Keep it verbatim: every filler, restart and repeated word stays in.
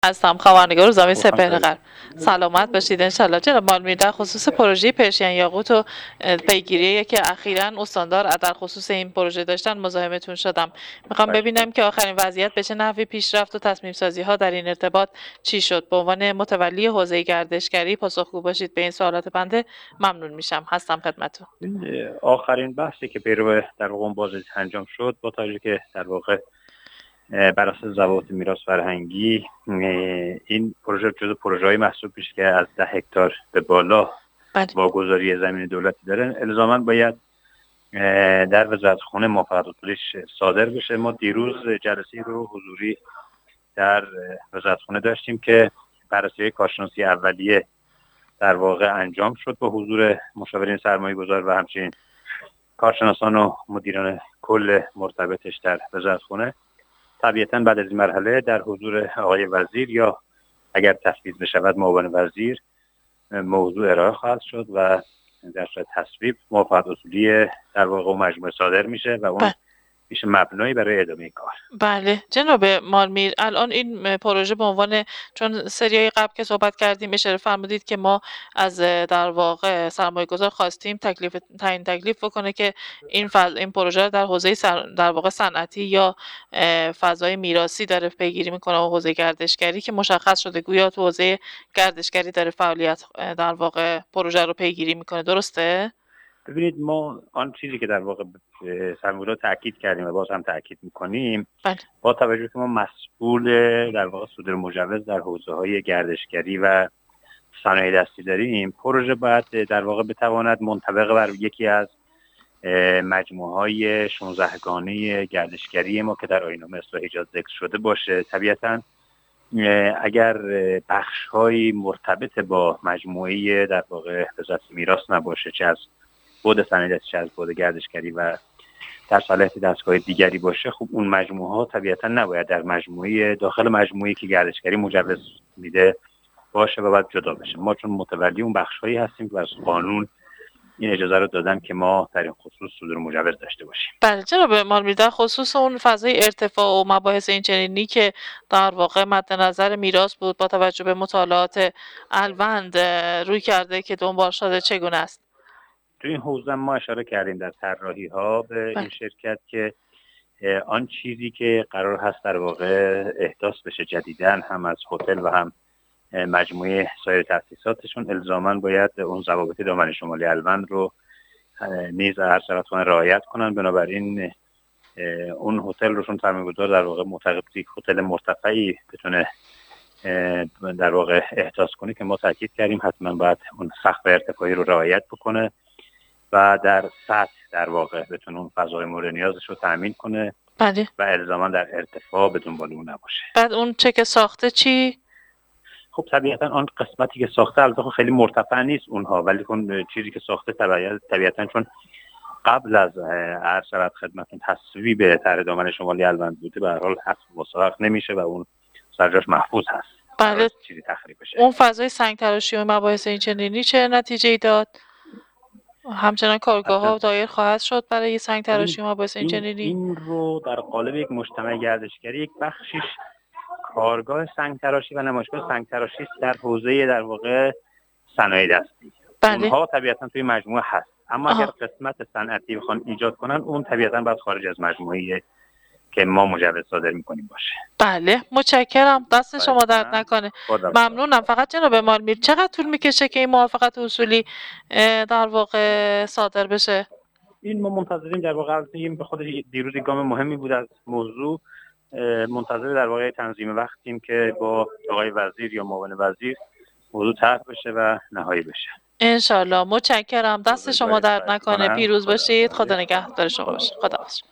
هستم، خبرنگار روزنامه گفتم سپهر خیلی غرب. سلامت باشید انشالله. جناب مالمیر، در خصوص پروژه پرشین یاقوت و اه، پیگیری که اخیراً استاندار در خصوص این پروژه داشتن مزاحمتون شدم. میخوام خواهش ببینم که آخرین وضعیت به چه نحوی پیش رفت و تصمیم سازی ها در این ارتباط چی شد. به عنوان متولی حوزه گردشگری پاسخگو باشید به این سوالات بنده ممنون میشم. هستم خدمتتون. این آخرین بحثی که پیرو در واقع اون بازدید انجام شد، با توجه که در واقع اه، بر اساس ضوابط میراث فرهنگی اه، این پروژه جزو پروژه‌ای محسوب میشه که از ده هکتار به بالا بله. واگذاری زمین دولتی داره، الزاما باید اه، در وزارتخونه موافقت اصولیش صادر بشه. ما دیروز جلسه رو حضوری در اه، وزارتخونه داشتیم که بررسی کارشناسی اولیه در واقع انجام شد با حضور مشاورین سرمایه‌گذار و همچنین کارشناسان و مدیران کل مرتبطش در وزارتخونه. طبیعتاً بعد از این مرحله در حضور آقای وزیر یا اگر تصویب بشود معاون وزیر موضوع ارائه خواهد شد و در صورت تصویب موافقت اصولی در واقع اون مجموعه صادر میشه و اون بله. میشه مبنایی برای ادامه کار. بله جناب مالمیر، الان این پروژه به عنوان، چون سریای قبل که صحبت کردیم اشاره فرمودید که ما از در واقع سرمایه گذار خواستیم تکلیف تعیین تکلیف بکنه که این فض... این پروژه در حوزه سر... در واقع صنعتی یا اه، فضای میراثی داره پیگیری میکنه و حوزه گردشگری که مشخص شده گویا تو حوزه گردشگری داره فعالیت اه، در واقع پروژه رو پیگیری میکنه، درسته؟ ببینید، ما آن چیزی که در واقع سرمایه‌گذار تاکید کردیم و باز هم تاکید میکنیم، بله. با توجه که ما مسئول در واقع صدور مجوز در حوزه‌های گردشگری و صنایع دستی داریم، پروژه باید در واقع بتواند منطبق بر یکی از مجموعه‌های شانزده گانه گردشگری ما که در آیین‌نامه اصلاح ایجاد ذکر شده باشه. طبیعتاً اگر بخش‌های مرتبط با مجموعه در واقع وزارت میراث نباشه، چه از بود صنایع دستی چه از بود گردشگری و در صلاحیت دستگاه دیگری باشه، خب اون مجموعه ها طبیعتا نباید در مجموعه داخل مجموعه‌ای که گردشگری مجوز میده باشه و بعد جدا بشه. ما چون متولی اون بخش‌هایی هستیم که از قانون این اجازه رو دادن که ما در این خصوص صدور مجوز داشته باشیم. بله جناب مالمیر، در خصوص اون فضای ارتفاع و مباحث این چنینی که در واقع مد نظر میراث بود، با توجه به مطالعات الوند اه، روی کرده که دنبال شده چگونه است؟ تو این حوزه ما اشاره کردیم در طراحی ها به بله. این شرکت که آن چیزی که قرار هست در واقع احداث بشه جدیداً هم از هتل و هم مجموعه سایر تأسیساتشون، الزاماً باید اون ضوابط دامنه شمالی الوند رو نیز هر سرطان رعایت کنن. بنابراین اون هتل روشون سرمایه‌گذار در واقع معتقد یک هتل مرتفعی بتونه در واقع احداث کنه که ما تاکید کردیم حتما باید اون سقف ارتفاعی رو رعایت بکنه و در سطح در واقع بتونه اون فضای مورد نیازش رو تامین کنه. بله. و الزاما در ارتفاع به دنبال اون نباشه. بعد اون چک ساخته چی؟ خب طبیعتا آن قسمتی که ساخته البته خیلی مرتفع نیست اونها، ولی اون چیزی که ساخته طبیعتا چون قبل از عرض شود خدمتتون تصویب طرح دامن شمالی الوند بوده، به هر حال حق مسابقه نمیشه و اون سرجاش محفوظ هست. بله. چیزی تخریب بشه. اون فضای سنگ تراشی و مباحث این چنینی چه نتیجه‌ای داد؟ همچنان کارگاه ها دایر خواهد شد برای سنگ تراشی و مباحث این چنینی؟ این رو در قالب یک مجتمع گردشگری یک بخشیش کارگاه سنگ تراشی و نمایشگاه سنگ تراشی در حوزه در واقع صنایع دستی. بله. اونها طبیعتا توی مجموعه هست، اما آها. اگر قسمت صنعتی بخوان ایجاد کنن اون طبیعتا باید خارج از مجموعه که ما مجوز صادر میکنیم باشه. بله متشکرم، دست شما درد نکنه. ممنونم. فقط جناب مالمیر چقدر طول میکشه که این موافقت اصولی در واقع صادر بشه؟ این ما منتظریم در واقع این به خود دیروز گام مهمی بود از موضوع، منتظر در واقع تنظیم وقتیم که با آقای وزیر یا معاون وزیر موضوع طرح بشه و نهایی بشه. انشالله. متشکرم، دست شما درد نکنه. پیروز باشید. خدا نگهدار شما باشه. خدا